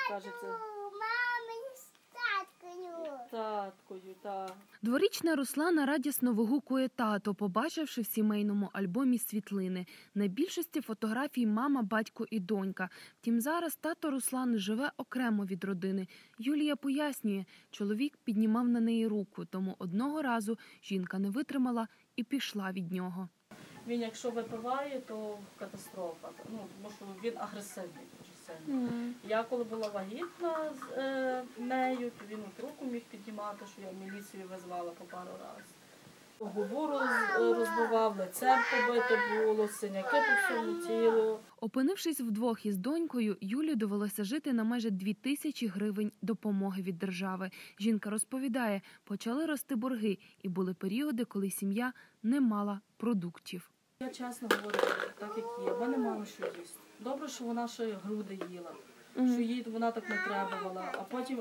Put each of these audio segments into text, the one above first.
Каже, це таткою, так. Дворічна Руслана радісно вигукує тато, побачивши в сімейному альбомі світлини. На більшості фотографій мама, батько і донька. Втім, зараз тато Руслани живе окремо від родини. Юлія пояснює, чоловік піднімав на неї руку, тому одного разу жінка не витримала і пішла від нього. Він якщо випиває, то катастрофа. Тому що він агресивний дуже сильно. Я коли була вагітна з нею, то він от руку міг піднімати, що я в міліцію визвала по пару разів. Говору розбивав, лицем побите було, синяки по всьому тілу. Опинившись вдвох із донькою, Юлі довелося жити на майже 2000 гривень допомоги від держави. Жінка розповідає, почали рости борги і були періоди, коли сім'я не мала продуктів. Я чесно говорю, так як є, ми не мали що їсти. Добре, що вона ще груди їла, що їй вона так не требувала. А потім,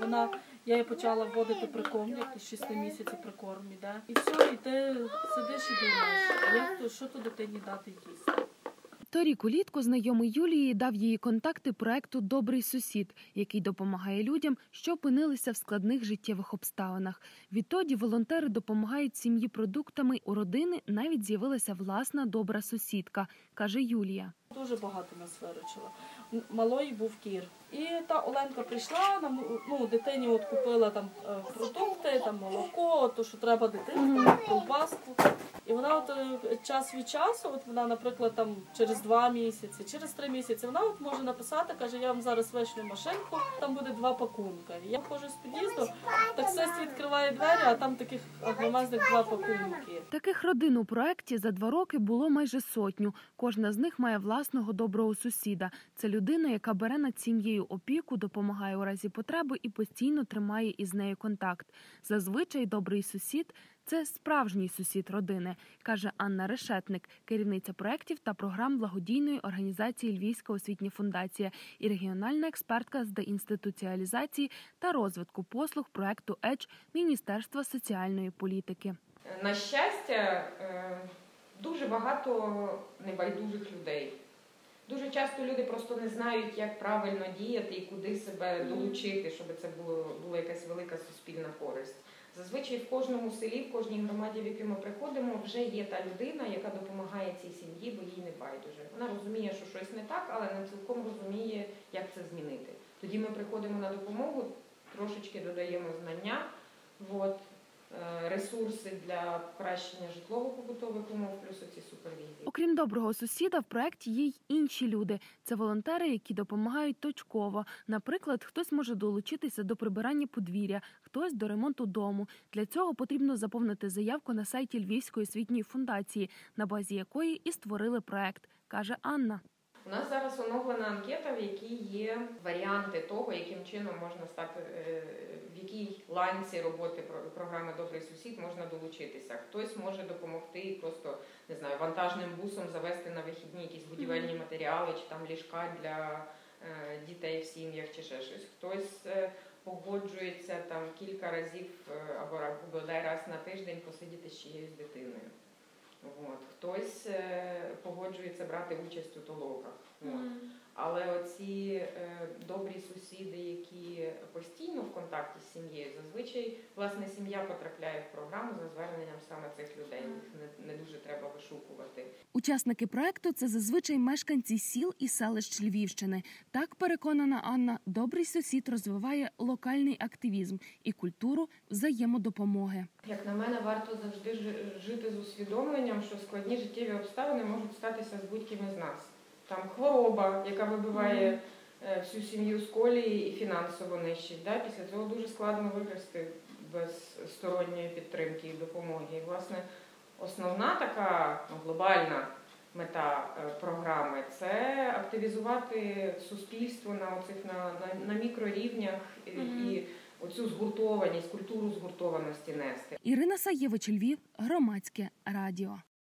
я її почала вводити прикорм, як 6 місяців прикорм іде. І все, і ти сидиш і думаєш, що то дитині дати їсти. Торік улітку знайомий Юлії дав їй контакти проекту «Добрий сусід», який допомагає людям, що опинилися в складних життєвих обставинах. Відтоді волонтери допомагають сім'ї продуктами. У родини навіть з'явилася власна добра сусідка, каже Юлія. Дуже багато нас виручила. Малої був кір. І та Оленка прийшла, дитині от купила там продукти, там молоко, то, що треба дитині, колбаску. І вона от час від часу, от вона, наприклад, там через 2 місяці, через 3 місяці, вона от може написати, каже, я вам зараз вишлю машинку, там буде 2 пакунки. Я входжу з під'їзду, таксист відкриває двері, а там таких громадних 2 пакунки. Таких родин у проекті за 2 роки було майже 100. Кожна з них має власного доброго сусіда. Це людина, яка бере над сім'єю опіку, допомагає у разі потреби і постійно тримає із нею контакт. Зазвичай добрий сусід – це справжній сусід родини, каже Анна Решетник, керівниця проєктів та програм благодійної організації «Львівська освітня фундація» і регіональна експертка з деінституціалізації та розвитку послуг проєкту «Едж» Міністерства соціальної політики. На щастя, дуже багато небайдужих людей. Дуже часто люди просто не знають, як правильно діяти і куди себе долучити, щоб це була якась велика суспільна користь. Зазвичай в кожному селі, в кожній громаді, в яку ми приходимо, вже є та людина, яка допомагає цій сім'ї, бо їй не байдуже. Вона розуміє, що щось не так, але не цілком розуміє, як це змінити. Тоді ми приходимо на допомогу, трошечки додаємо знання, ресурси для покращення житлово-побутових умов, плюс оці супервізії. Окрім доброго сусіда, в проєкті є й інші люди. Це волонтери, які допомагають точково. Наприклад, хтось може долучитися до прибирання подвір'я, хтось до ремонту дому. Для цього потрібно заповнити заявку на сайті Львівської освітньої фундації, на базі якої і створили проєкт, каже Анна. У нас зараз оновлена анкета, в якій є варіанти того, яким чином можна стати, в якій ланці роботи програми «Добрий сусід» можна долучитися. Хтось може допомогти просто, не знаю, вантажним бусом завести на вихідні якісь будівельні матеріали, чи там ліжка для дітей в сім'ях, чи ще щось. Хтось погоджується там кілька разів або бодай раз на тиждень посидіти з чиєюсь дитиною. Хтось погоджується брати участь у толоках. Але оці добрі сусіди, які постійно в контакті з сім'єю, зазвичай, власне, сім'я потрапляє в програму за зверненням саме цих людей. Їх не дуже треба вишукувати. Учасники проекту – це зазвичай мешканці сіл і селищ Львівщини. Так, переконана Анна, добрий сусід розвиває локальний активізм і культуру взаємодопомоги. Як на мене, варто завжди жити з усвідомленням, що складні життєві обставини можуть статися з будь-ким із нас. Там хвороба, яка вибиває всю сім'ю з колії і фінансово нищить. Після цього дуже складно вигрести без сторонньої підтримки і допомоги. І, власне, основна така глобальна мета програми – це активізувати суспільство на мікрорівнях і оцю згуртованість, культуру згуртованості нести. Ірина Саєвич, Львів, Громадське радіо.